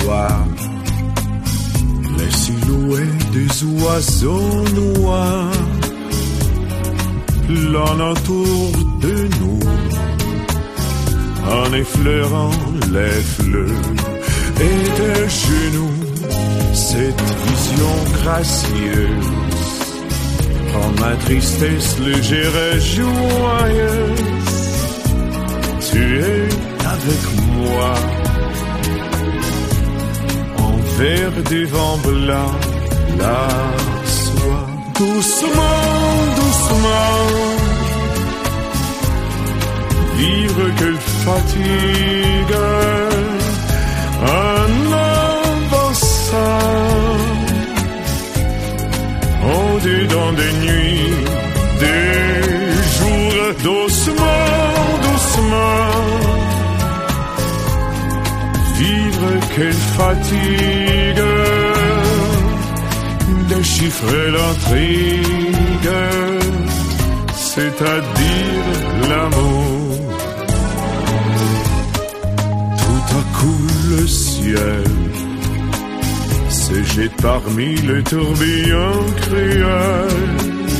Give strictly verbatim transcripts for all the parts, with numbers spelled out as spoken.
soir, les silhouettes des oiseaux noirs planent autour de nous, en effleurant les fleurs et de genoux. Cette vision gracieuse rend ma tristesse légère et joyeuse. Tu es avec moi, envers des vents blancs, la soie. Doucement, doucement, vivre quelle fatigue, un avançant, au-dedans des nuits, des jours, doucement, doucement, vivre quelle fatigue, déchiffrer l'intrigue, c'est-à-dire l'amour. Tout à coup le ciel se jette parmi les tourbillons cruels,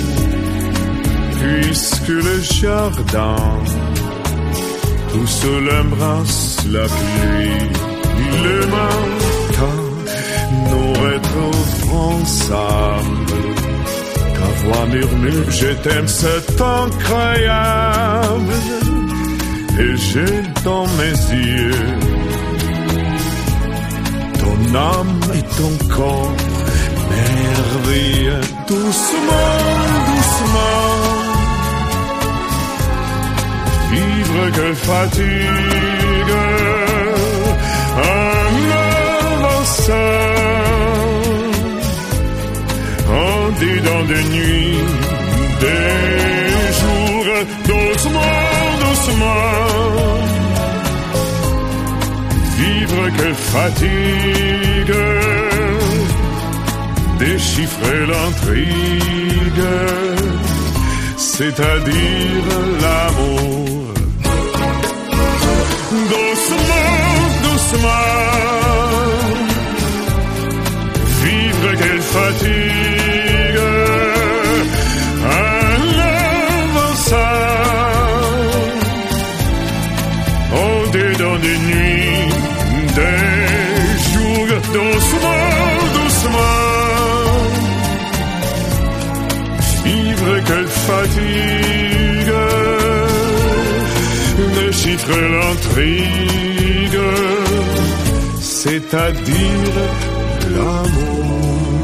puisque le jardin tout seul embrasse la pluie. Le matin, nous retrouvons ensemble. Ta voix murmure, je t'aime, c'est incroyable. Et j'ai dans mes yeux ton âme et ton corps merveilleux. Doucement, doucement, vivre que fatigue, un avançant, on dit dans des nuits, des jours, doucement, doucement, vivre que fatigue, déchiffrer l'intrigue, c'est-à-dire l'amour. Doucement, doucement, vivre quelle fatigue, un avançant, au-dedans des nuits, des jours, doucement, doucement, vivre quelle fatigue, déchiffrer l'intrigue, c'est-à-dire l'amour.